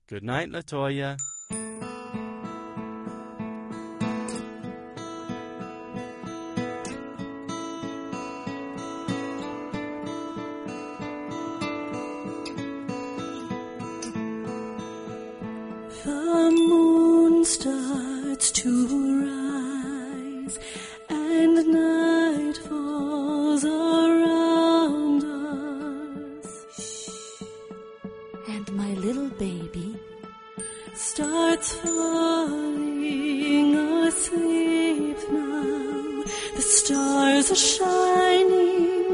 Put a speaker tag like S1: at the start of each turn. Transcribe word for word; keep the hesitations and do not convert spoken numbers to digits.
S1: Good night, LaToya.
S2: The moon starts to rise and night falls around us. And my little baby starts falling asleep now. The stars are shining